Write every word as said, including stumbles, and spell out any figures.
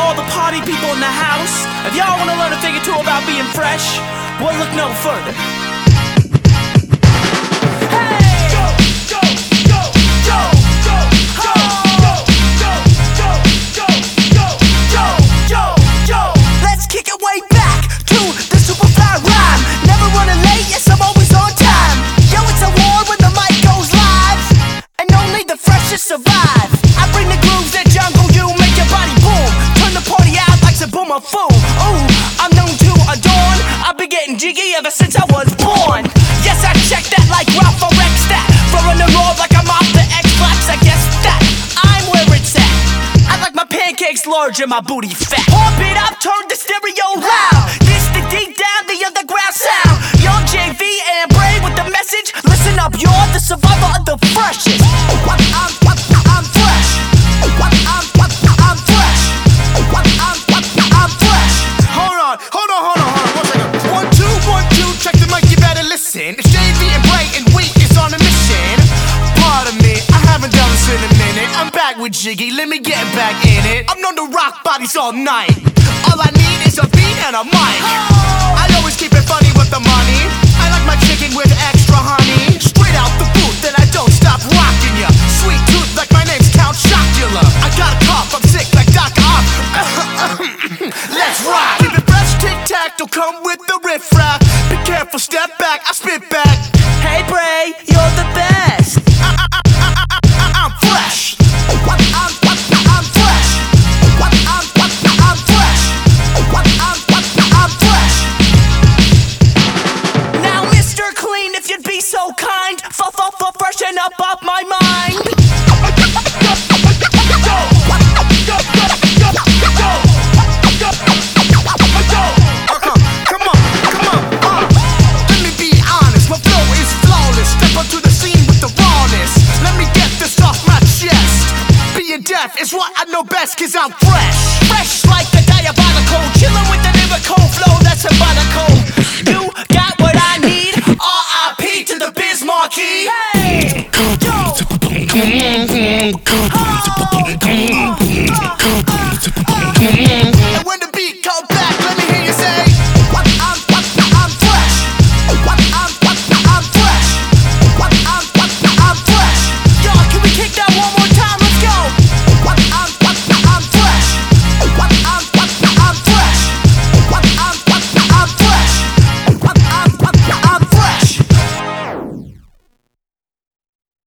all the party people in the house, if y'all wanna learn a thing or two about being fresh, well, look no further. Survive. I bring the grooves that jungle you, make your body boom, turn the party out like some boom a fool. Ooh, I'm known to adorn. I've been getting jiggy ever since I was born. Yes, I check that like Ralph or Rex that. Throwing the roll like I'm off the Xbox. I guess that I'm where it's at. I like my pancakes large and my booty fat. Pump it up, turn the stereo loud. This the deep down, the underground sound. Young J V and Bray with the message. Listen up, you're the survivor of the freshest. I'm, I'm, I'm fresh. I'm, I'm, I'm fresh. I'm, I'm, I'm fresh. Hold on, hold on, hold on, hold on. One second. One, two, one, two. Check the mic, you better listen. It's J V and Bray and we is on a mission. Pardon me, I haven't done this in a minute. I'm back with Jiggy, let me get back in it. I'm known to rock bodies all night. All I need is a beat and a mic. I always keep it funny with the money. I like my chicken with extra honey. Straight out the booth, then I don't stop rocking ya. Sweet tooth like my name's Count Chocula. I got a cough, I'm sick like Doc Ock. Let's rock. Keep it fresh, tic tac, don't come with the riff raff. Be careful, step back, I spit back. Hey Bray, you're the best. I, I, I, I, I, I'm fresh. I'm, I'm, I'm fresh. I'm, I'm, I'm fresh. I'm, I'm, I'm fresh. Now, Mister Clean, if you'd be so kind, f f f freshen up up my mind. It's what I know best, cause I'm fresh. Fresh like the diabolical, chillin' with the lyrical flow that's symbolical. You got what I need, R I P to the Biz Marquee. Hey, yo.